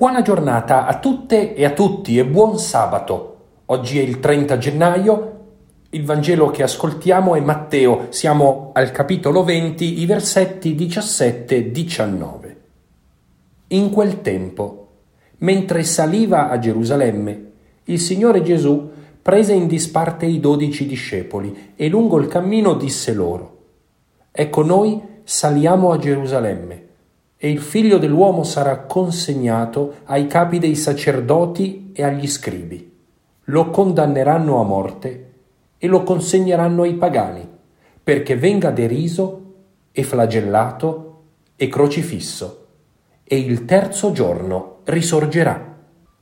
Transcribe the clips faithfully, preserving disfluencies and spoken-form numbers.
Buona giornata a tutte e a tutti e buon sabato. Oggi è il trenta gennaio, il Vangelo che ascoltiamo è Matteo, siamo al capitolo venti, i versetti diciassette diciannove. In quel tempo, mentre saliva a Gerusalemme, il Signore Gesù prese in disparte i dodici discepoli e lungo il cammino disse loro: «Ecco, noi saliamo a Gerusalemme, e il Figlio dell'uomo sarà consegnato ai capi dei sacerdoti e agli scribi. Lo condanneranno a morte e lo consegneranno ai pagani, perché venga deriso e flagellato e crocifisso, e il terzo giorno risorgerà».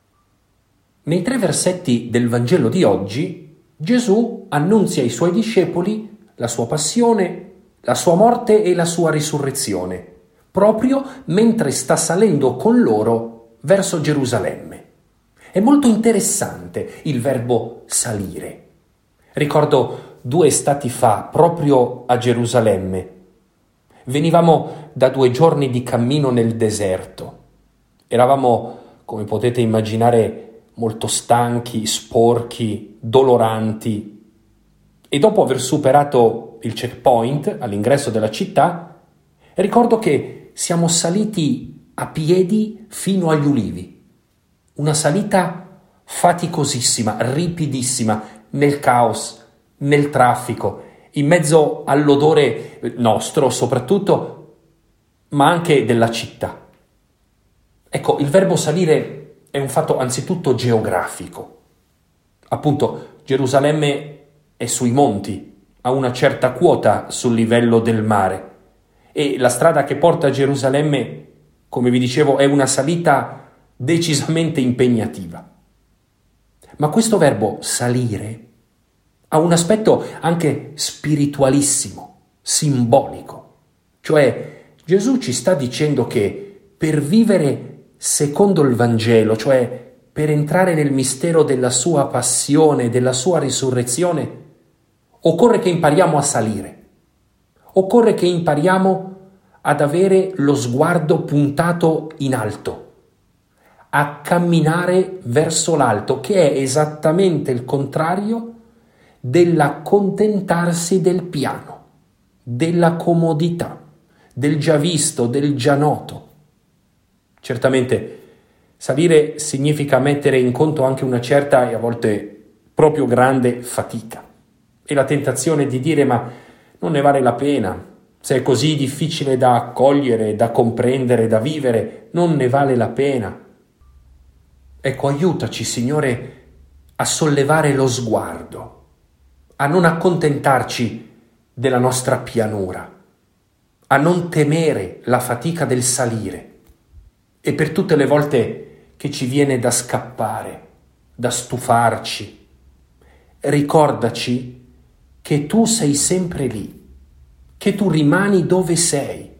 Nei tre versetti del Vangelo di oggi, Gesù annunzia ai suoi discepoli la sua passione, la sua morte e la sua risurrezione, proprio mentre sta salendo con loro verso Gerusalemme. È molto interessante il verbo salire. Ricordo due estati fa, proprio a Gerusalemme. Venivamo da due giorni di cammino nel deserto. Eravamo, come potete immaginare, molto stanchi, sporchi, doloranti. E dopo aver superato il checkpoint all'ingresso della città, ricordo che siamo saliti a piedi fino agli ulivi. Una salita faticosissima, ripidissima, nel caos, nel traffico, in mezzo all'odore nostro soprattutto, ma anche della città. Ecco, il verbo salire è un fatto anzitutto geografico. Appunto, Gerusalemme è sui monti, a una certa quota sul livello del mare. E la strada che porta a Gerusalemme, come vi dicevo, è una salita decisamente impegnativa. Ma questo verbo salire ha un aspetto anche spiritualissimo, simbolico. Cioè Gesù ci sta dicendo che per vivere secondo il Vangelo, cioè per entrare nel mistero della sua passione, della sua risurrezione, occorre che impariamo a salire. Occorre che impariamo ad avere lo sguardo puntato in alto, a camminare verso l'alto, che è esattamente il contrario dell'accontentarsi del piano, della comodità, del già visto, del già noto. Certamente salire significa mettere in conto anche una certa e a volte proprio grande fatica e la tentazione di dire ma non ne vale la pena, se è così difficile da accogliere, da comprendere, da vivere, non ne vale la pena. Ecco, aiutaci, Signore, a sollevare lo sguardo, a non accontentarci della nostra pianura, a non temere la fatica del salire e per tutte le volte che ci viene da scappare, da stufarci. Ricordaci che tu sei sempre lì, che tu rimani dove sei.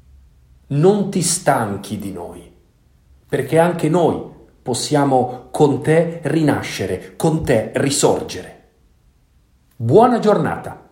Non ti stanchi di noi, perché anche noi possiamo con te rinascere, con te risorgere. Buona giornata!